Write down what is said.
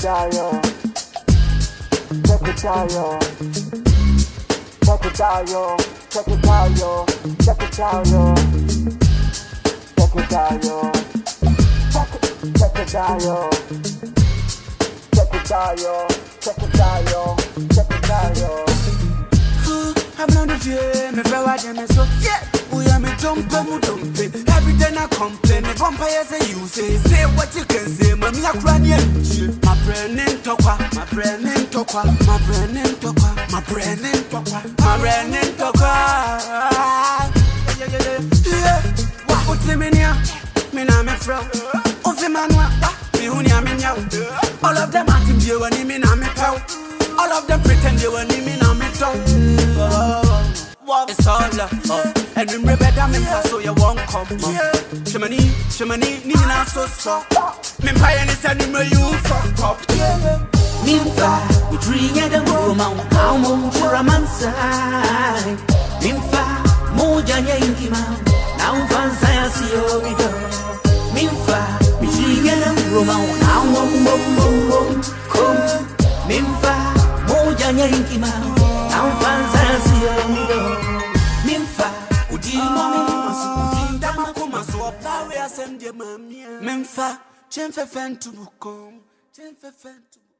it out, yo. Check it out, yo. Check it out, yo. Check it out, yo. Check it out, yo. Check it out, yo. Check it out, yo. Check it out, yo. Check it out, yo. Check it out, yo. I'm not the fear, me feel like I'm so yeah. We are me dump. Every day I complain, me vampire say you say what you can say, mommy I cry my brain in tokwa, my brain in tokwa, my brain in tokwa, my brain in tokwa, my brain in tokwa. Yeah, what put him in here? Me na me from. Ofi manwa, me huni aminya. All of them at him you and me na me pow. All of them pretend they were me na me tongue. It's all love, and remember better me pass so you won't come. Shimani, need not so. Me pay any send me you fuck up. Mimfa, we drink at the woman, how much for a man's side. Mimfa, moja yankima, now fancy I see you with her. Mimfa, we drink at the woman, how much come. Mimfa, moja yankima, now fancy I see you with her. Memfa, Chen Fefen to Bukom, Chen Fefen to